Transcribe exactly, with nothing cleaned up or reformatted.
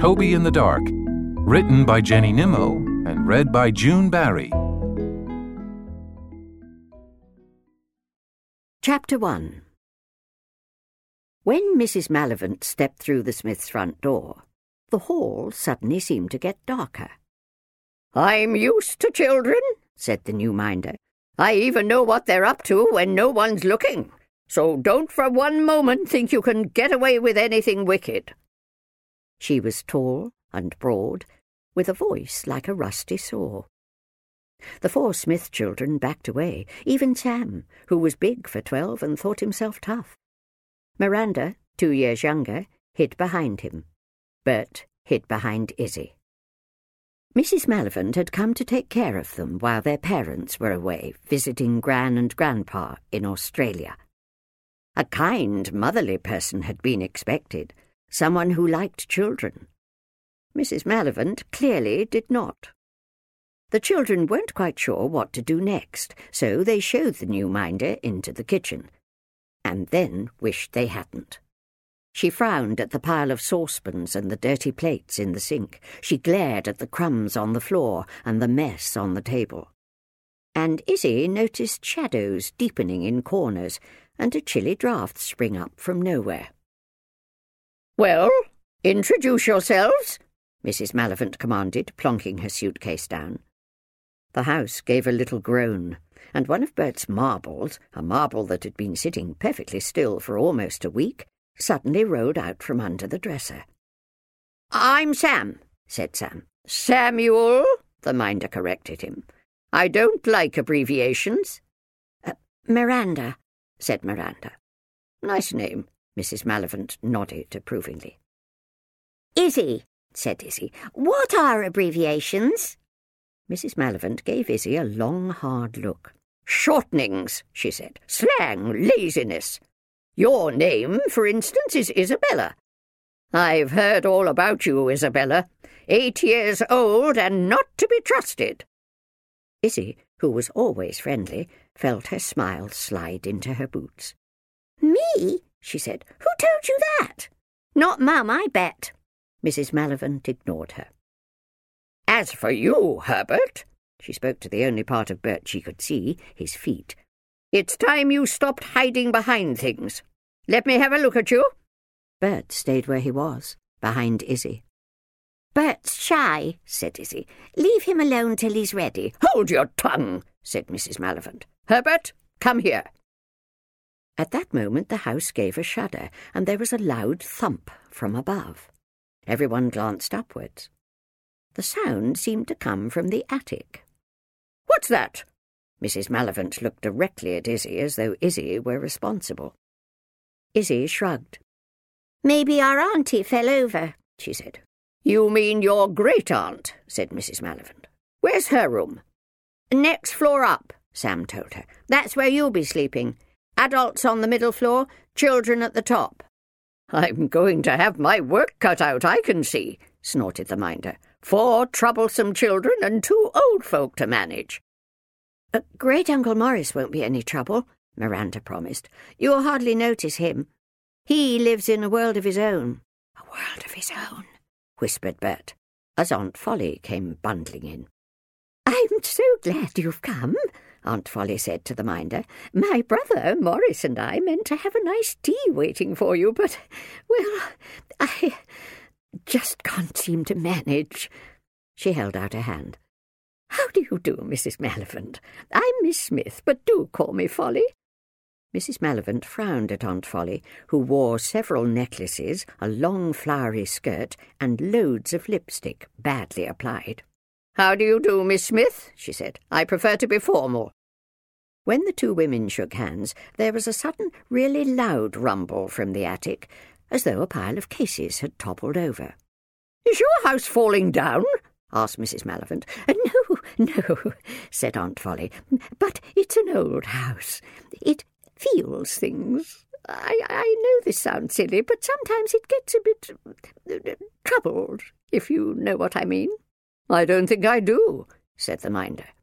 Toby in the Dark, written by Jenny Nimmo and read by June Barry. Chapter one. When Missus Malavant stepped through the Smiths' front door, the hall suddenly seemed to get darker. "I'm used to children," said the new minder. "I even know what they're up to when no one's looking, so don't for one moment think you can get away with anything wicked." She was tall and broad, with a voice like a rusty saw. The four Smith children backed away, even Sam, who was big for twelve and thought himself tough. Miranda, two years younger, hid behind him. Bert hid behind Izzy. Missus Malavant had come to take care of them while their parents were away visiting Gran and Grandpa in Australia. A kind, motherly person had been expected, someone who liked children. Missus Malavant clearly did not. The children weren't quite sure what to do next, so they showed the new minder into the kitchen, and then wished they hadn't. She frowned at the pile of saucepans and the dirty plates in the sink. She glared at the crumbs on the floor and the mess on the table. And Izzy noticed shadows deepening in corners and a chilly draught spring up from nowhere. "Well, introduce yourselves," Missus Malavant commanded, plonking her suitcase down. The house gave a little groan, and one of Bert's marbles, a marble that had been sitting perfectly still for almost a week, suddenly rolled out from under the dresser. "I'm Sam," said Sam. "Samuel," the minder corrected him. "I don't like abbreviations." Uh, Miranda, said Miranda. "Nice name," Missus Malavant nodded approvingly. "Izzy," said Izzy. "What are abbreviations?" Missus Malavant gave Izzy a long, hard look. "Shortenings," she said. "Slang, laziness. Your name, for instance, is Isabella. I've heard all about you, Isabella. Eight years old and not to be trusted." Izzy, who was always friendly, felt her smile slide into her boots. "Me?" she said. "Who told you that?" "Not Mum, I bet." Missus Malavant ignored her. "As for you, Herbert," she spoke to the only part of Bert she could see, his feet, "it's time you stopped hiding behind things. Let me have a look at you." Bert stayed where he was, behind Izzy. "Bert's shy," said Izzy. "Leave him alone till he's ready." "Hold your tongue," said Missus Malavant. "Herbert, come here." At that moment the house gave a shudder, and there was a loud thump from above. Everyone glanced upwards. The sound seemed to come from the attic. "What's that?" Missus Malavant looked directly at Izzy as though Izzy were responsible. Izzy shrugged. "Maybe our auntie fell over," she said. "You mean your great-aunt," said Missus Malavant. "Where's her room?" "Next floor up," Sam told her. "That's where you'll be sleeping. Adults on the middle floor, children at the top." "I'm going to have my work cut out, I can see," snorted the minder. "Four troublesome children and two old folk to manage." Uh, Great-Uncle Morris won't be any trouble," Miranda promised. "You'll hardly notice him. He lives in a world of his own." "A world of his own," whispered Bert, as Aunt Folly came bundling in. "I'm so glad you've come," Aunt Folly said to the minder. "My brother Morris and I meant to have a nice tea waiting for you, but, well, I just can't seem to manage." She held out her hand. "How do you do, Missus Malavant? I'm Miss Smith, but do call me Folly." Missus Malavant frowned at Aunt Folly, who wore several necklaces, a long flowery skirt, and loads of lipstick, badly applied. "How do you do, Miss Smith?" she said. "I prefer to be formal." When the two women shook hands, there was a sudden, really loud rumble from the attic, as though a pile of cases had toppled over. "Is your house falling down?" asked Missus Malavant. "No, no," said Aunt Folly, "but it's an old house. It feels things. I, I know this sounds silly, but sometimes it gets a bit uh, troubled, if you know what I mean." "I don't think I do," said the minder.